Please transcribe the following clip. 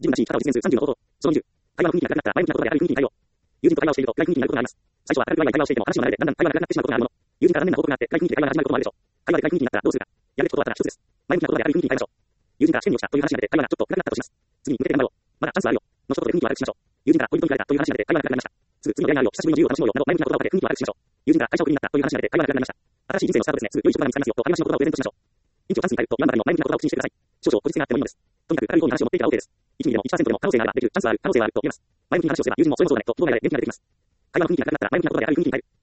自分らしい生き方を実現する30の方法。その20、会話の雰囲気が暗くなったら前向きなことが明るい雰囲気に変えよう。友人と会話をしていると暗い雰囲気になることがあります。最初は明るくワイワイ会話をしていても話を慣れてだんだん会話が暗くなってしまうことがあるもの。友人から残念な報告があって暗い雰囲気で会話が始まることもあるでしょう。会話で暗い雰囲気になったらどうするか。やるべきことはただ一つです。前向きなことで明るい雰囲気に変えましょう。友人から試験に落ちたという話が出て会話がちょっと暗くなったとします。次に向けて頑張ろう。まだチャンスはあるよ。の一言で雰囲気を悪くしましょう。友人から恋人に振られたという話が出て会話が暗くなりました。次の恋愛を久しぶりの自由を楽しもうよなど前向きな言葉をかけて雰囲気を悪くしましょう。友人から会社をクビになったという話が出て会話が暗くなりました。新しい人生のスタートですね。良い職場が見つかりますよと励ましの言葉をプレゼントしましょう。院長チャンスに変えると言わんばかりの前向きな言葉を口にしてください。少々こじつけがあってもいいのです。とにかく明るい方に話を持っていったら OK です。1ミリでも 1% でも可能性があればできる。チャンスはある。可能性はあると言えます。前向きに話をすれば友人もそれもそうでないと言葉でできるようになってきます。会話の雰囲気が暗くなったら前向きな言葉で明るい雰囲気に変える。